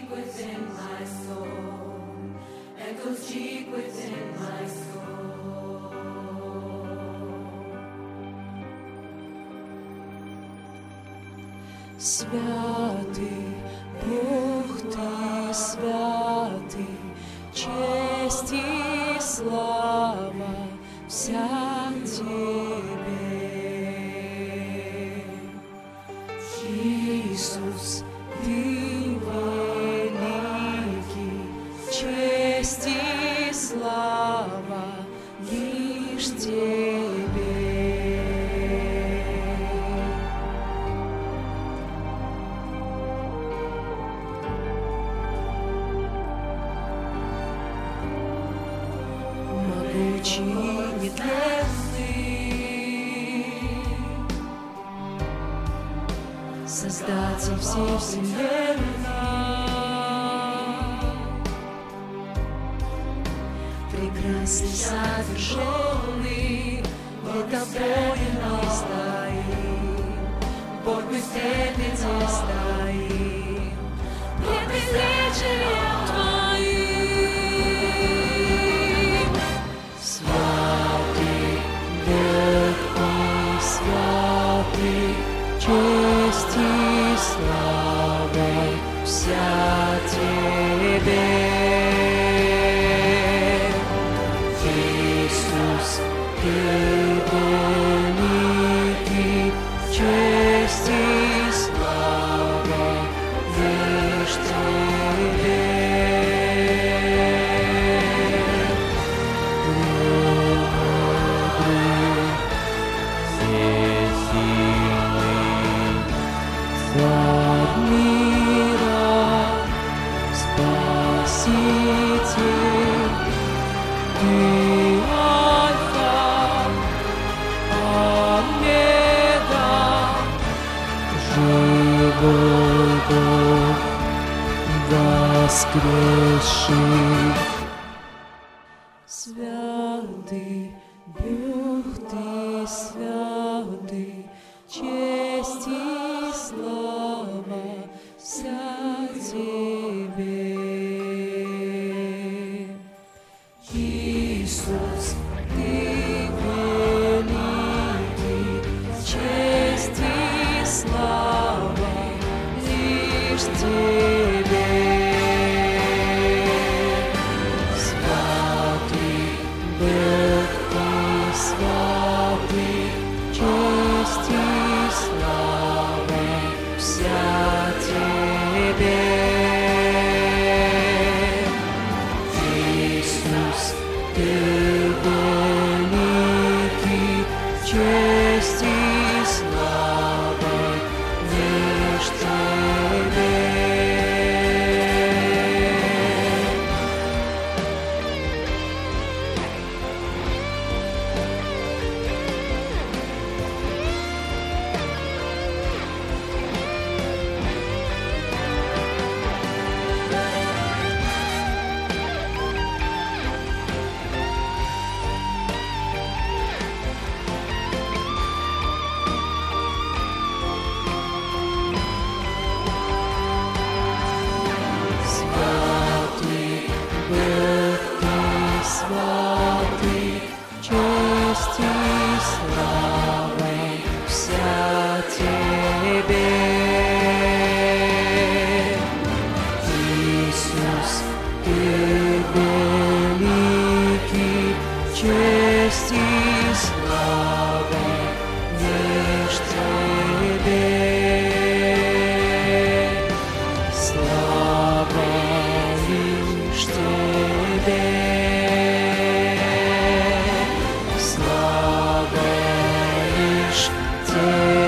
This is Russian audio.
deep within my soul, echoes deep within my soul. Святый, Бог Ты святый, честь и слава вся Тебе. Иисус, Ты великий, честь и слава лишь Тебе. Могучий, нетленный, Создатель всей вселенной, прекрасный, совершенный, пред Тобою мы стоим, Бог, мы пред Тебе стоим, пред величием Твоим. Святый, Бог Ты святый, честь и слава вся Тебе. Иисус, Ты великий, честь и слава лишь Тебе. Премудрый, всесильный, Царь мира, Спаситель, Ты Альфа, Омега, живой Бог, воскресший. Святый, Бог Ты святый, честь и слава вся Тебе. Иисус, Ты великий, честь и слава лишь Тебе. Святый, Бог Ты святый, честь и слава вся Тебе. Иисус, Ты великий, честь и слава лишь Тебе. Святый, Бог Ты святый, честь и слава вся Тебе. Иисус, Ты великий, честь и слава лишь Тебе. Слава лишь Тебе, слава лишь Тебе.